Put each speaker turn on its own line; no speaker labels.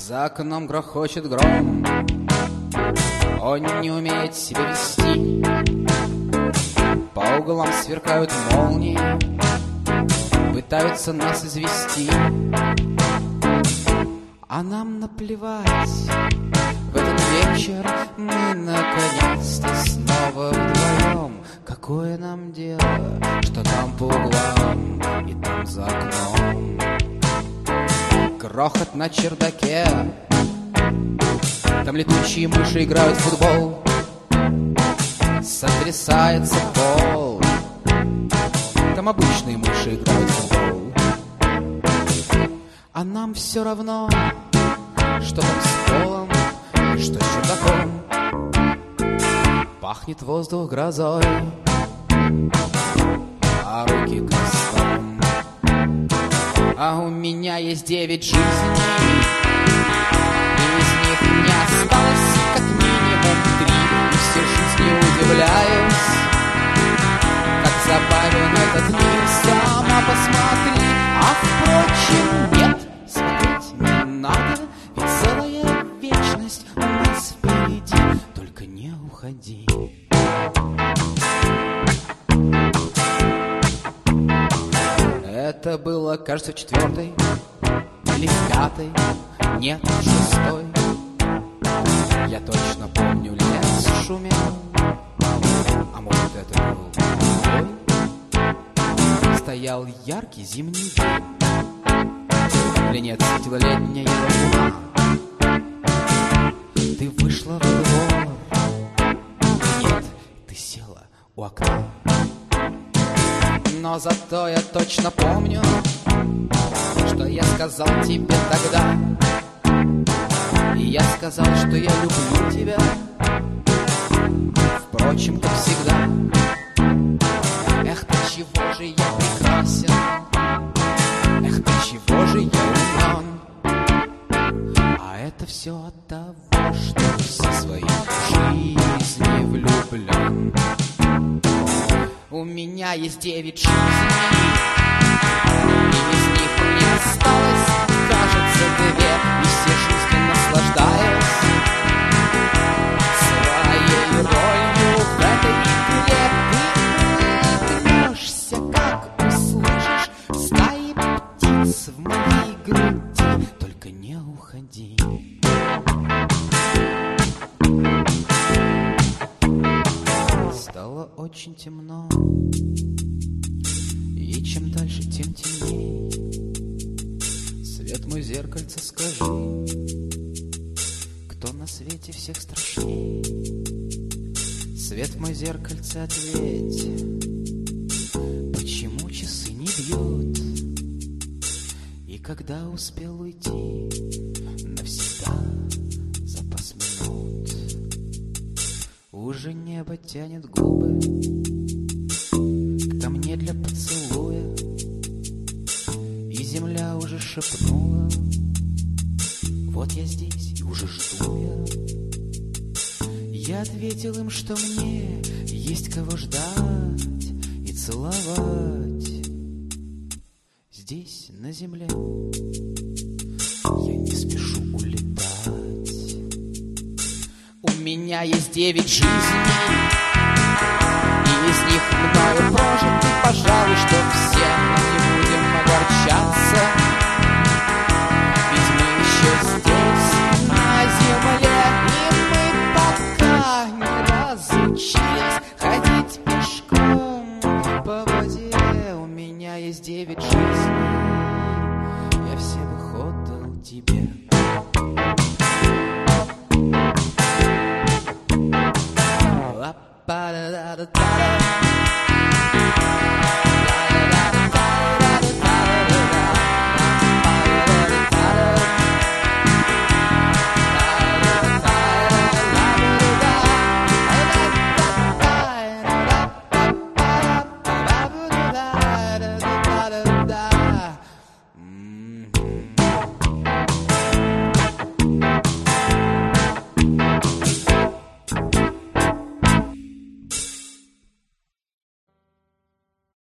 За окном грохочет гром, он не умеет себя вести. По углам сверкают молнии, пытаются нас извести. А нам наплевать, в этот вечер мы наконец-то снова вдвоем. Какое нам дело, что там по углам и там за окном? Грохот на чердаке, там летучие мыши играют в футбол. Сотрясается пол, там обычные мыши играют в футбол. А нам все равно, что там с полом и что с чердаком. Пахнет воздух грозой, а руки крестом. А у меня есть 9 жизней, и из них не осталось как минимум 3. И все жизни удивляюсь, как забавен этот мир. Сама посмотри, а впрочем нет, смотреть не надо, ведь целая вечность у нас впереди. Только не уходи. Это было, кажется, в 4-й или в 5-й, нет, в 6-й. Я точно помню, лес шумел, а может это был бой. Стоял яркий зимний день, или нет, светила летняя луна. Ты вышла во двор, нет, ты села у окна. Но зато я точно помню, что я сказал тебе тогда. И я сказал, что я люблю тебя, впрочем, как всегда. Эх, ты чего же я прекрасен, эх, ты чего же я умен. А это все от того, что все свои жизни влюблен. У меня есть 9 жизней, и из них не осталось, кажется, 2. И все жизни наслаждаюсь своей ролью в этой игре. Ты улыбнешься, как услышишь стаи птиц в моей груди. Только не уходи. Стало очень темно, и чем дальше, тем темней. Свет мой, зеркальце, скажи, кто на свете всех страшней? Свет мой, зеркальце, ответь, почему часы не бьют? И когда успел уйти навсегда запас минут? Уже небо тянет губы ко мне для поцелуя, и земля уже шепнула: вот я здесь и уже жду я. Я ответил им, что мне есть кого ждать и целовать. Здесь, на земле, я не спешу улетать. У меня есть 9 жизней, и из них мною прожиты, пожалуй, что все, но не будем огорчаться, ведь мы еще здесь, на земле, и мы пока не разучились ходить пешком по воде. У меня есть 9 жизней, я все бы отдал тебе. Ba-da-da-da-da-da.